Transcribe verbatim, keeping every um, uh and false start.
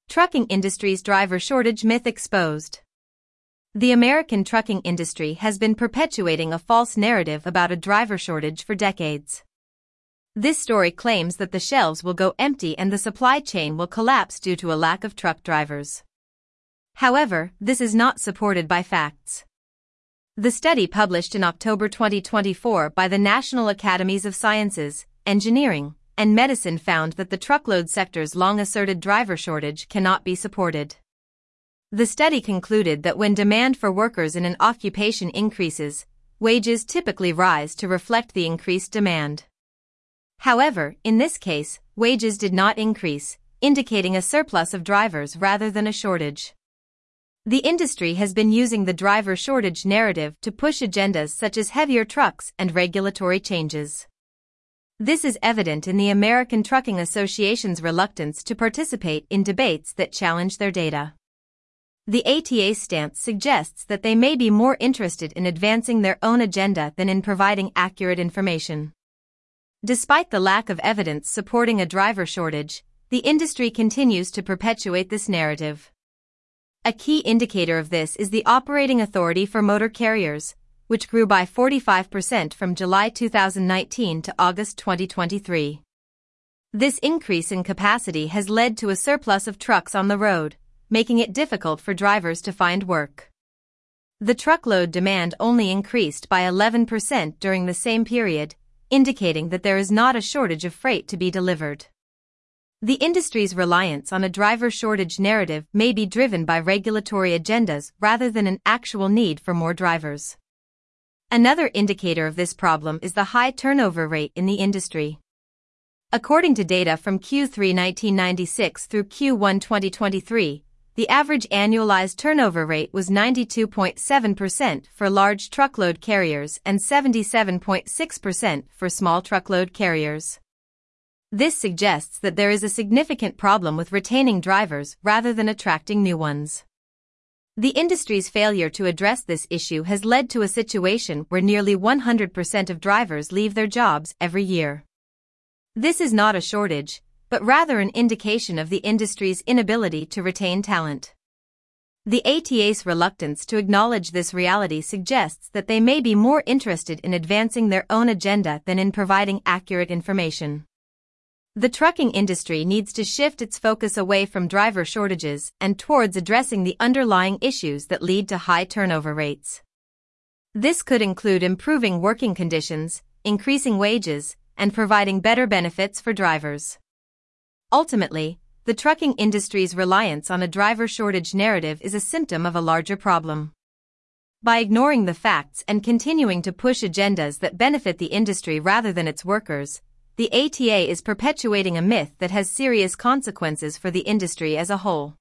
Trucking industry's driver shortage myth exposed. The American trucking industry has been perpetuating a false narrative about a driver shortage for decades. This story claims that the shelves will go empty and the supply chain will collapse due to a lack of truck drivers. However, this is not supported by facts. The study published in October twenty twenty-four by the National Academies of Sciences, Engineering, and Medicine found that the truckload sector's long-asserted driver shortage cannot be supported. The study concluded that when demand for workers in an occupation increases, wages typically rise to reflect the increased demand. However, in this case, wages did not increase, indicating a surplus of drivers rather than a shortage. The industry has been using the driver shortage narrative to push agendas such as heavier trucks and regulatory changes. This is evident in the American Trucking Association's reluctance to participate in debates that challenge their data. The A T A's stance suggests that they may be more interested in advancing their own agenda than in providing accurate information. Despite the lack of evidence supporting a driver shortage, the industry continues to perpetuate this narrative. A key indicator of this is the Operating Authority for Motor Carriers, which grew by forty-five percent from July two thousand nineteen to August twenty twenty-three. This increase in capacity has led to a surplus of trucks on the road, making it difficult for drivers to find work. The truckload demand only increased by eleven percent during the same period, indicating that there is not a shortage of freight to be delivered. The industry's reliance on a driver shortage narrative may be driven by regulatory agendas rather than an actual need for more drivers. Another indicator of this problem is the high turnover rate in the industry. According to data from Q three nineteen ninety-six through Q one twenty twenty-three, the average annualized turnover rate was ninety-two point seven percent for large truckload carriers and seventy-seven point six percent for small truckload carriers. This suggests that there is a significant problem with retaining drivers rather than attracting new ones. The industry's failure to address this issue has led to a situation where nearly one hundred percent of drivers leave their jobs every year. This is not a shortage, but rather an indication of the industry's inability to retain talent. The A T A's reluctance to acknowledge this reality suggests that they may be more interested in advancing their own agenda than in providing accurate information. The trucking industry needs to shift its focus away from driver shortages and towards addressing the underlying issues that lead to high turnover rates. This could include improving working conditions, increasing wages, and providing better benefits for drivers. Ultimately, the trucking industry's reliance on a driver shortage narrative is a symptom of a larger problem. By ignoring the facts and continuing to push agendas that benefit the industry rather than its workers, the A T A is perpetuating a myth that has serious consequences for the industry as a whole.